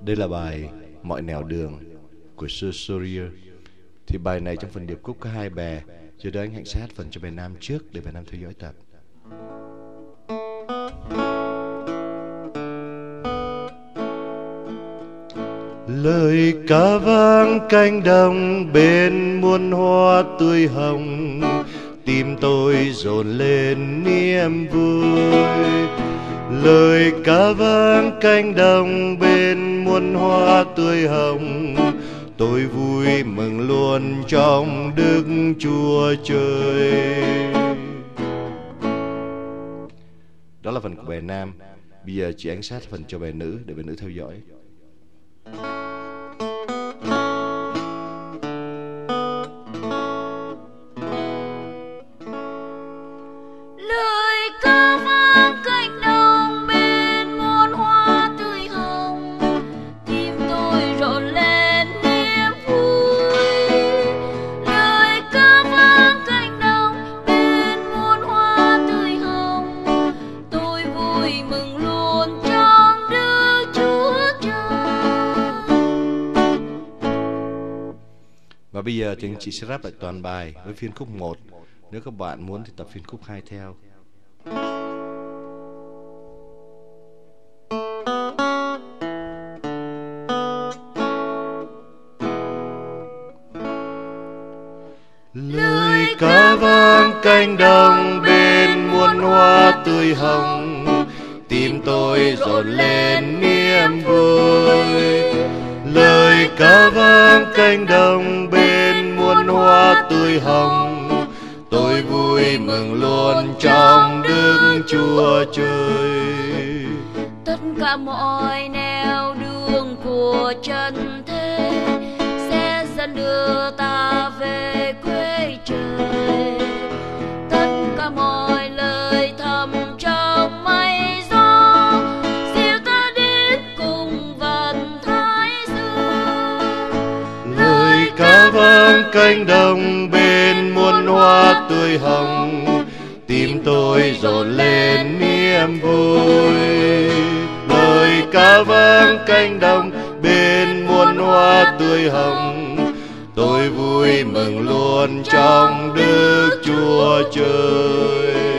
Đây là bài Mọi nẻo đường của Sir Sawyer. Thì bài này trong phần điệp khúc có hai bè. Giờ đây anh Hạnh sẽ hát phần cho bè nam trước để bè nam theo dõi tập. Lời ca vang cánh đồng bên muôn hoa tươi hồng, tim tôi dồn lên niềm vui. Lời ca vang cánh đồng bên muôn hoa tươi hồng, tôi vui mừng luôn trong Đức Chúa Trời. Đó là phần của bài nam. Bây giờ chị Ánh sát phần cho bài nữ để bài nữ theo dõi. Lời ca vang cánh đồng bên muôn hoa tươi hồng, tim tôi rộn lên niềm vui. Lời ca vang cánh đồng bên muôn hoa tươi hồng, tôi vui mừng luôn trong Đức Chúa Trời. Và bây giờ thì anh chị sẽ rap lại toàn bài với phiên khúc 1. Nếu các bạn muốn thì tập phiên khúc 2 theo. Lời ca vang cánh đồng bên muôn hoa tươi hồng, tim tôi dồn lên niềm vui. Lời ca vang cánh đồng bên muôn hoa tươi hồng, tôi vui mừng luôn trong Đức Chúa Trời. Tất cả mọi nẻo đường của trần thế sẽ dẫn đưa ta về quê trời. Tất cả mọi lời thầm trong mây gió dìu ta đến cùng vần thái dương. Lời ca vang cánh đồng bên muôn hoa tươi hồng, tim tôi dồn lên niềm vui. Lời ca vang cánh đồng bên muôn hoa tươi hồng, tôi vui mừng luôn trong Đức Chúa Trời.